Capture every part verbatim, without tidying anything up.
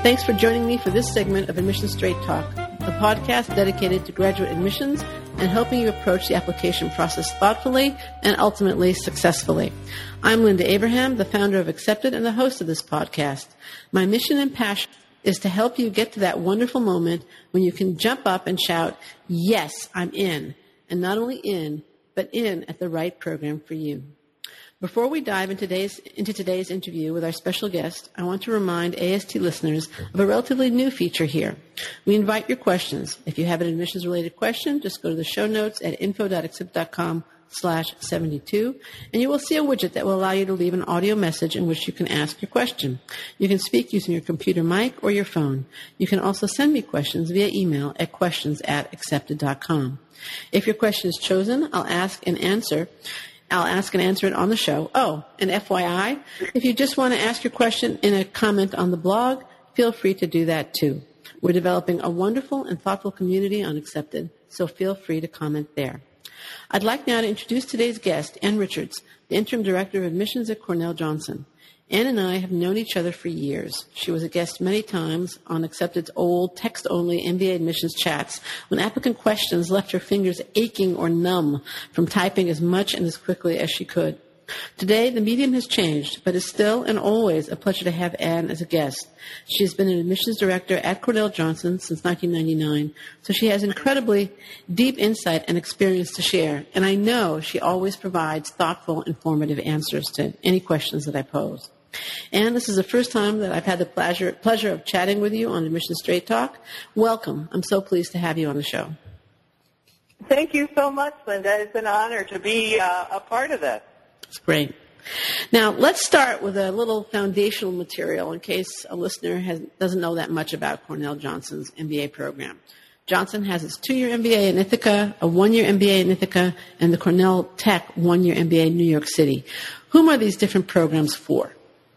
Thanks for joining me for this segment of Admissions Straight Talk, a podcast dedicated to graduate admissions and helping you approach the application process thoughtfully and ultimately successfully. I'm Linda Abraham, the founder of Accepted and the host of this podcast. My mission and passion is to help you get to that wonderful moment when you can jump up and shout, yes, I'm in, and not only in, but in at the right program for you. Before we dive into today's, into today's interview with our special guest, I want to remind A S T listeners of a relatively new feature here. We invite your questions. If you have an admissions-related question, just go to the show notes at info.accept.com slash 72, and you will see a widget that will allow you to leave an audio message in which you can ask your question. You can speak using your computer mic or your phone. You can also send me questions via email at questions at accepted dot com. If your question is chosen, I'll ask and answer I'll ask and answer it on the show. Oh, and F Y I, if you just want to ask your question in a comment on the blog, feel free to do that too. We're developing a wonderful and thoughtful community on Accepted, so feel free to comment there. I'd like now to introduce today's guest, Ann Richards, the Interim Director of Admissions at Cornell Johnson. Ann and I have known each other for years. She was a guest many times on Accepted's old text-only M B A admissions chats when applicant questions left her fingers aching or numb from typing as much and as quickly as she could. Today, the medium has changed, but it's still and always a pleasure to have Ann as a guest. She has been an admissions director at Cornell Johnson since nineteen ninety-nine, so she has incredibly deep insight and experience to share, and I know she always provides thoughtful, informative answers to any questions that I pose. And this is the first time that I've had the pleasure, pleasure of chatting with you on Admissions Straight Talk. Welcome. I'm so pleased to have you on the show. Thank you so much, Linda. It's an honor to be uh, a part of this. That's great. Now, let's start with a little foundational material in case a listener has, doesn't know that much about Cornell Johnson's M B A program. Johnson has its two-year M B A in Ithaca, a one-year M B A in Ithaca, and the Cornell Tech one-year M B A in New York City. Whom are these different programs for?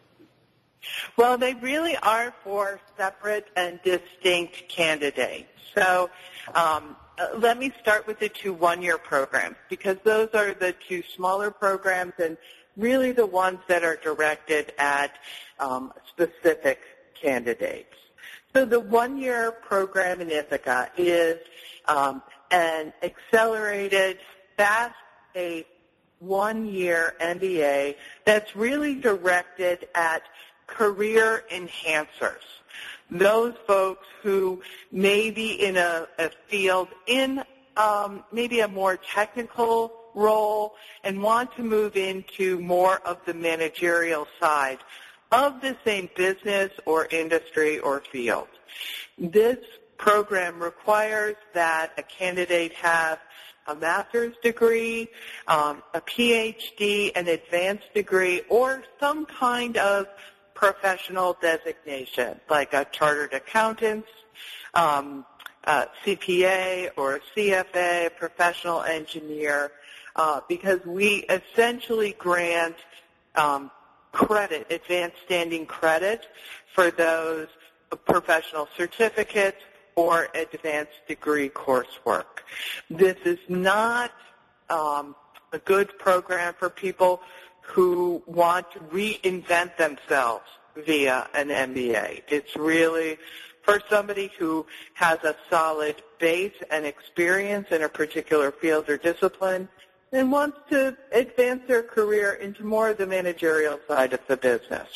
Well, they really are for separate and distinct candidates. So um, uh, let me start with the two one-year programs because those are the two smaller programs and really the ones that are directed at um, specific candidates. So the one-year program in Ithaca is um, an accelerated, fast-paced one-year M B A that's really directed at career enhancers, those folks who may be in a, a field in um, maybe a more technical role and want to move into more of the managerial side of the same business or industry or field. This program requires that a candidate have a master's degree, um, a P H D, an advanced degree, or some kind of professional designation, like a chartered accountant, um, uh, C P A or C F A, professional engineer, uh, because we essentially grant um, credit, advanced standing credit for those professional certificates or advanced degree coursework. This is not um, a good program for people who want to reinvent themselves via an M B A. It's really for somebody who has a solid base and experience in a particular field or discipline and wants to advance their career into more of the managerial side of the business.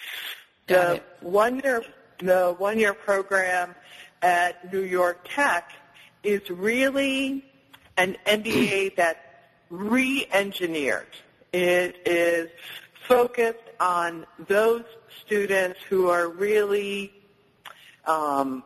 Got the it. one-year, the one-year program at New York Tech is really an M B A that's re-engineered. It is focused on those students who are really um,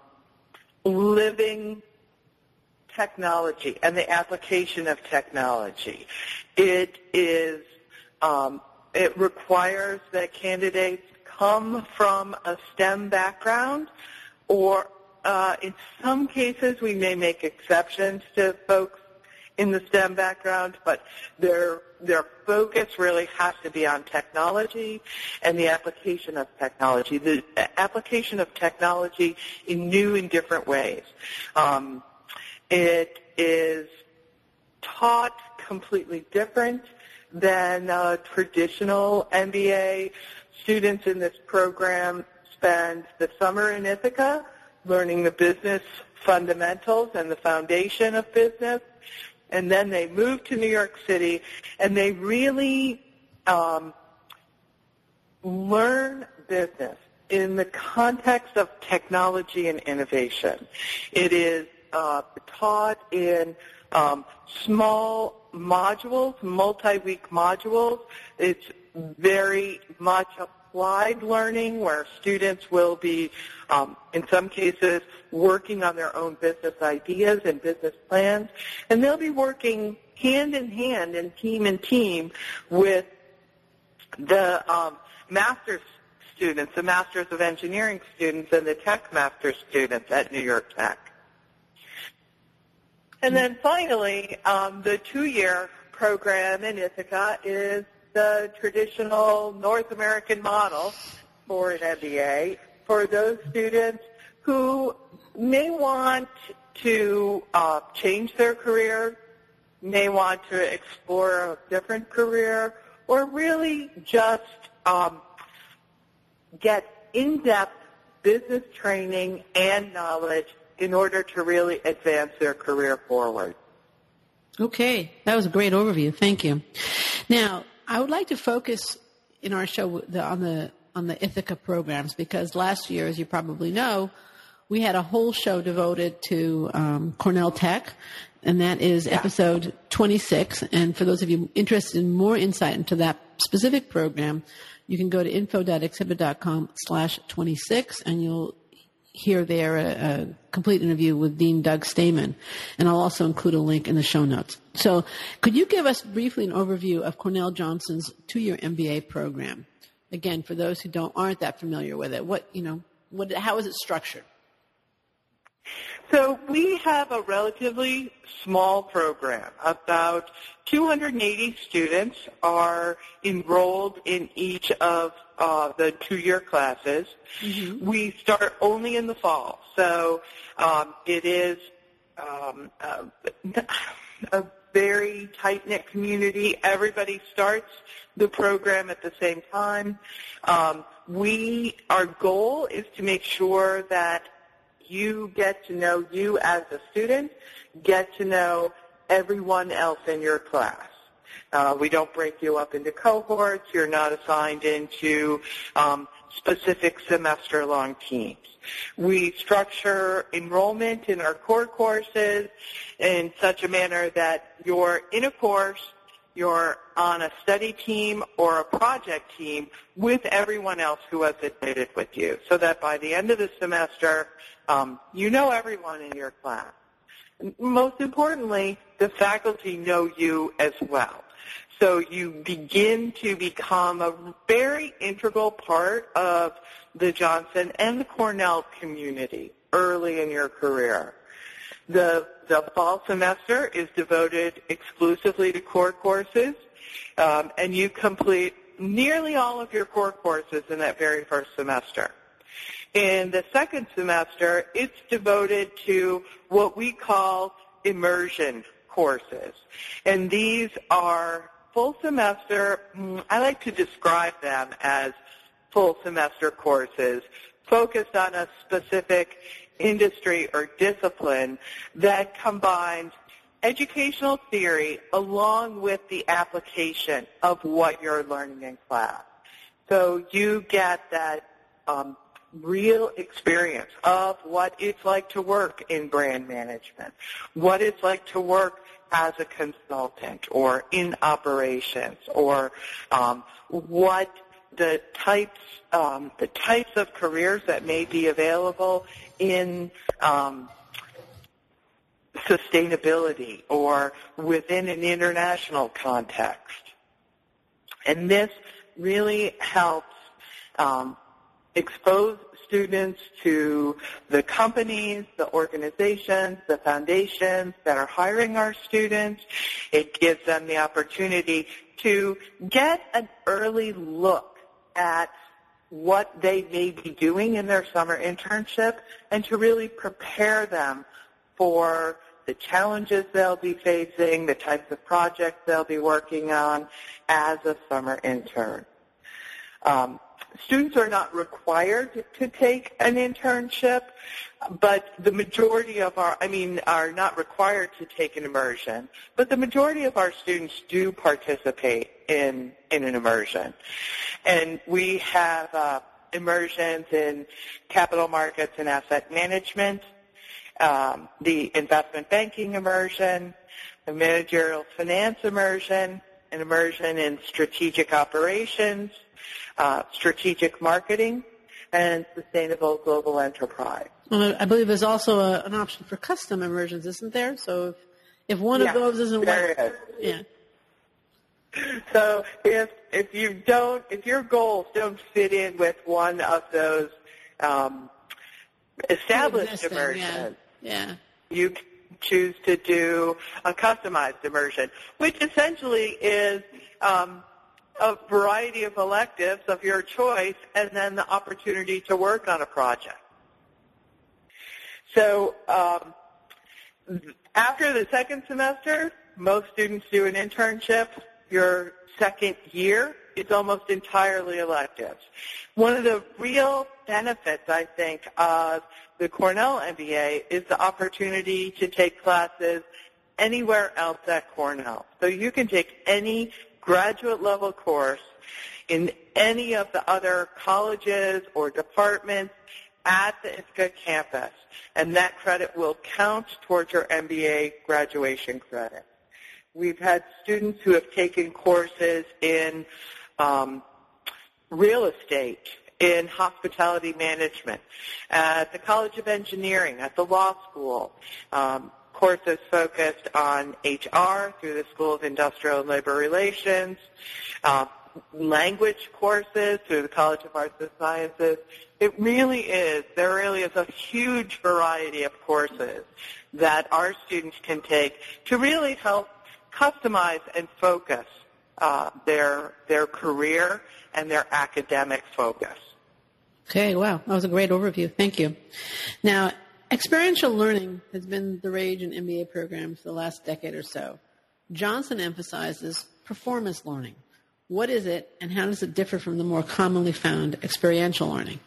living technology and the application of technology. It is um, it requires that candidates come from a STEM background, or uh, in some cases we may make exceptions to folks in the STEM background, but their their focus really has to be on technology and the application of technology, the application of technology in new and different ways. Um, it is taught completely different than uh, traditional M B A. Students in this program spend the summer in Ithaca learning the business fundamentals and the foundation of business, and then they move to New York City, and they really um, learn business in the context of technology and innovation. It is uh, taught in um, small modules, multi-week modules. It's very much applied learning where students will be, um, in some cases, working on their own business ideas and business plans, and they'll be working hand in hand and team in team with the um, master's students, the Masters of Engineering students, and the Tech Master students at New York Tech. And then finally, um, the two-year program in Ithaca is the traditional North American model for an M B A for those students who may want to uh, change their career, may want to explore a different career, or really just um, get in-depth business training and knowledge in order to really advance their career forward. Okay, that was a great overview. Thank you. Now, I would like to focus in our show on the on the Ithaca programs because last year, as you probably know, we had a whole show devoted to um, Cornell Tech, and that is yeah. episode twenty-six. And for those of you interested in more insight into that specific program, you can go to info.exhibit.com slash 26, and you'll hear there a, a complete interview with Dean Doug Stamen, and I'll also include a link in the show notes. So could you give us briefly an overview of Cornell Johnson's two-year M B A program? Again, for those who don't aren't that familiar with it, what you know, what how is it structured? So we have a relatively small program. About two hundred eighty students are enrolled in each of uh, the two-year classes. Mm-hmm. We start only in the fall, so um, it is um, a, a very tight-knit community. Everybody starts the program at the same time. Um, we, our goal is to make sure that you get to know you as a student, get to know everyone else in your class. Uh, we don't break you up into cohorts. You're not assigned into um, specific semester-long teams. We structure enrollment in our core courses in such a manner that you're in a course, you're on a study team or a project team with everyone else who has admitted with you, so that by the end of the semester, um, you know everyone in your class. And most importantly, the faculty know you as well. So you begin to become a very integral part of the Johnson and the Cornell community early in your career. The, the fall semester is devoted exclusively to core courses, um, and you complete nearly all of your core courses in that very first semester. In the second semester, it's devoted to what we call immersion courses, and these are full semester, I like to describe them as full semester courses focused on a specific industry or discipline that combines educational theory along with the application of what you're learning in class. So you get that um, real experience of what it's like to work in brand management, what it's like to work as a consultant or in operations, or um, what the types um, the types of careers that may be available in um, sustainability or within an international context. And this really helps um, expose students to the companies, the organizations, the foundations that are hiring our students. It gives them the opportunity to get an early look at what they may be doing in their summer internship and to really prepare them for the challenges they'll be facing, the types of projects they'll be working on as a summer intern. Um, students are not required to take an internship, but the majority of our, I mean, are not required to take an immersion, but the majority of our students do participate in, in an immersion. And we have uh, immersions in capital markets and asset management, um, the investment banking immersion, the managerial finance immersion, an immersion in strategic operations, uh, strategic marketing, and sustainable global enterprise. Well, I believe there's also a, an option for custom immersions, isn't there? So if, if one yeah, of those isn't there one, is. yeah. So if if you don't, if your goals don't fit in with one of those um, established immersions, yeah. yeah. you can choose to do a customized immersion, which essentially is um, a variety of electives of your choice, and then the opportunity to work on a project. So um, after the second semester, most students do an internship. Your second year is almost entirely electives. One of the real benefits, I think, of the Cornell M B A is the opportunity to take classes anywhere else at Cornell. So you can take any graduate level course in any of the other colleges or departments at the I S C A campus, and that credit will count towards your M B A graduation credit. We've had students who have taken courses in um, real estate, in hospitality management, at the College of Engineering, at the law school, um, courses focused on H R through the School of Industrial and Labor Relations, uh, language courses through the College of Arts and Sciences. It really is, there really is a huge variety of courses that our students can take to really help customize and focus uh, their their career and their academic focus. Okay, wow, that was a great overview. Thank you. Now, experiential learning has been the rage in M B A programs for the last decade or so. Johnson emphasizes performance learning. What is it, and how does it differ from the more commonly found experiential learning?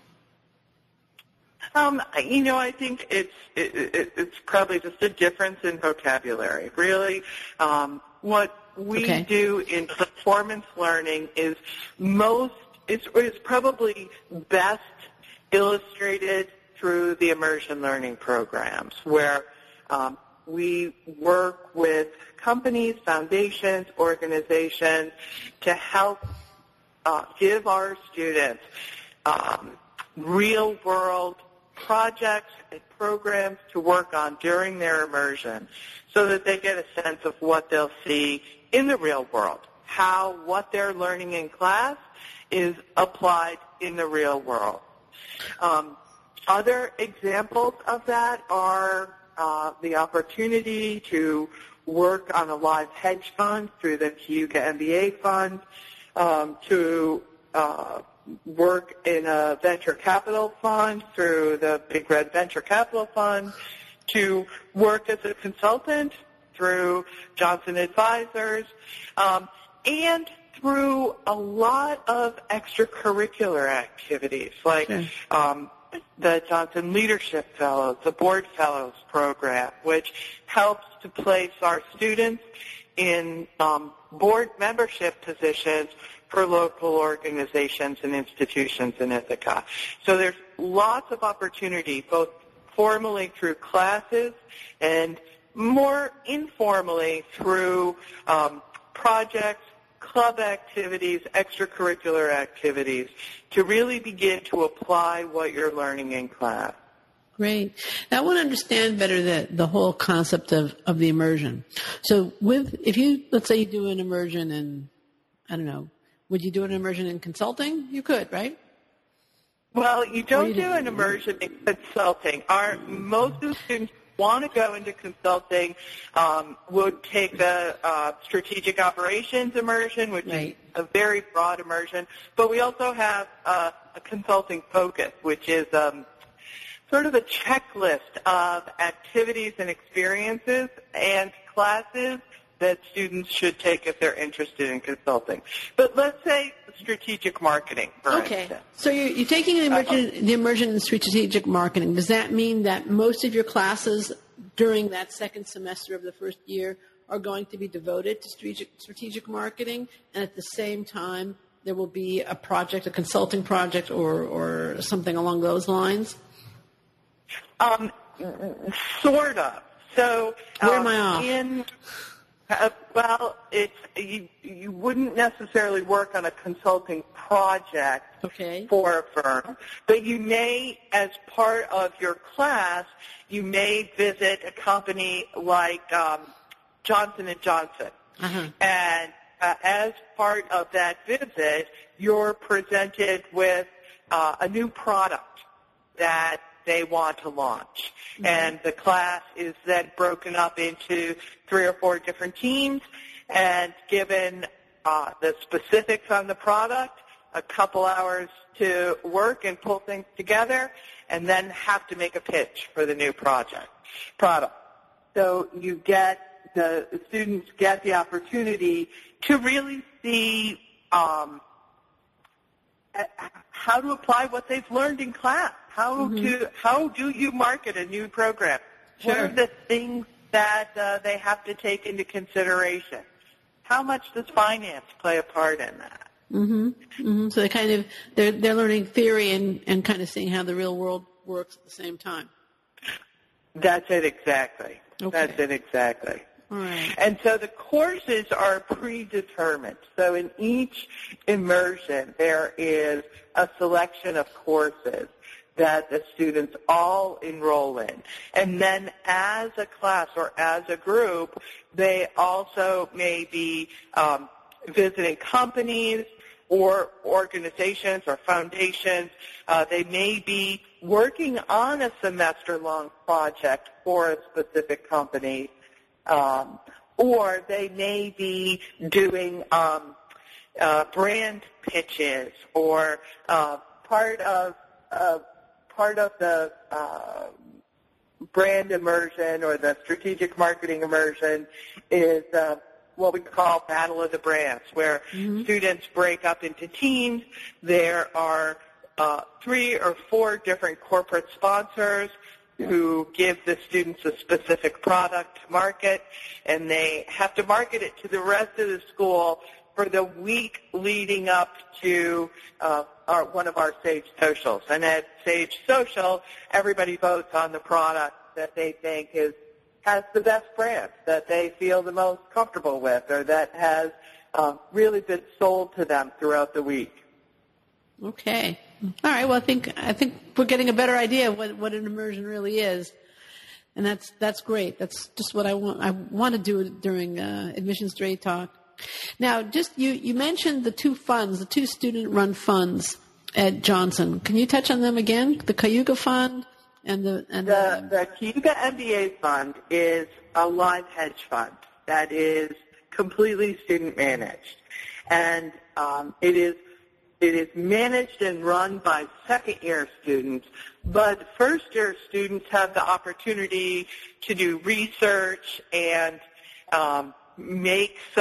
Um, you know, I think it's it, it, it's probably just a difference in vocabulary. Really, um, what we okay. do in performance learning is most is, is probably best illustrated through the immersion learning programs, where um, we work with companies, foundations, organizations to help uh, give our students um, real-world projects and programs to work on during their immersion so that they get a sense of what they'll see in the real world, how what they're learning in class is applied in the real world. Um, other examples of that are uh, the opportunity to work on a live hedge fund through the Cayuga M B A fund, um, to uh, work in a venture capital fund through the Big Red Venture Capital Fund, to work as a consultant through Johnson Advisors, um, and through a lot of extracurricular activities like okay. um, the Johnson Leadership Fellows, the Board Fellows program, which helps to place our students in um, board membership positions for local organizations and institutions in Ithaca. So there's lots of opportunity, both formally through classes and more informally through um, projects, club activities, extracurricular activities, to really begin to apply what you're learning in class. Great. Now, I want to understand better the, the whole concept of, of the immersion. So with, if you, let's say you do an immersion in, I don't know, would you do an immersion in consulting? You could, right? Well, you don't you do an immersion in consulting. Our, most of the students who want to go into consulting um, would take the uh, strategic operations immersion, which right. is a very broad immersion. But we also have uh, a consulting focus, which is um, sort of a checklist of activities and experiences and classes that students should take if they're interested in consulting. But let's say strategic marketing, for okay. instance. So you're, you're taking the immersion, the immersion in strategic marketing. Does that mean that most of your classes during that second semester of the first year are going to be devoted to strategic, strategic marketing, and at the same time there will be a project, a consulting project, or, or something along those lines? Um, sort of. So Where um, am I off? In, uh, well, it's you, you wouldn't necessarily work on a consulting project okay. for a firm, but you may, as part of your class, you may visit a company like um, Johnson and Johnson. Uh-huh. And uh, as part of that visit, you're presented with uh, a new product that they want to launch. Mm-hmm. And the class is then broken up into three or four different teams and given uh, the specifics on the product, a couple hours to work and pull things together, and then have to make a pitch for the new project product. So you get, the students get the opportunity to really see um, how to apply what they've learned in class. How mm-hmm. to how do you market a new program? Sure. What are the things that uh, they have to take into consideration? How much does finance play a part in that? Mm-hmm. Mm-hmm. So they kind of they're they're learning theory and, and kind of seeing how the real world works at the same time. That's it exactly. Okay. That's it exactly. All right. And so the courses are predetermined. So in each immersion, there is a selection of courses that the students all enroll in. And then as a class or as a group, they also may be um, visiting companies or organizations or foundations. Uh, they may be working on a semester-long project for a specific company, um, or they may be doing um, uh, brand pitches or uh, part of uh, part of the uh, brand immersion or the strategic marketing immersion is uh, what we call Battle of the Brands, where mm-hmm. students break up into teams. There are uh, three or four different corporate sponsors who give the students a specific product to market, and they have to market it to the rest of the school for the week leading up to uh, our, one of our Sage Socials. And at Sage Social, everybody votes on the product that they think is has the best brand, that they feel the most comfortable with, or that has uh, really been sold to them throughout the week. Okay. All right. Well, I think I think we're getting a better idea of what, what an immersion really is, and that's that's great. That's just what I want. I want to do during uh, Admission Straight Talk. Now, just you, you mentioned the two funds, the two student-run funds at Johnson. Can you touch on them again? The Cayuga Fund and the and the, the, the Cayuga M B A Fund is a live hedge fund that is completely student-managed, and um, it is it is managed and run by second-year students. But first-year students have the opportunity to do research and um, make some